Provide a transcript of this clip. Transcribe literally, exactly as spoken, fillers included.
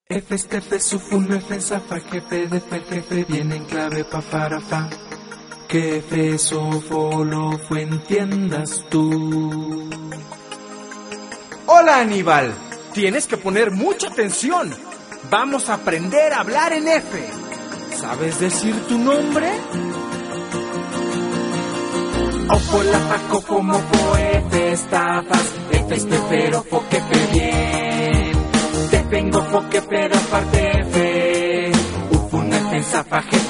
F, estefe, sufun, F, zafa, jefe, defe, jefe, viene en clave pa, para, fa. Que F, sofo, lo, fue, entiendas tú. Hola, Aníbal. Tienes que poner mucha atención. Vamos a aprender a hablar en F. ¿Sabes decir tu nombre? Ofo, la, fa, cofo, mofo, F, estafas, F, estefero, fo, que fe, bien. Te vengo, fo, que pero aparte F. Ufun, F, zafa, jefe,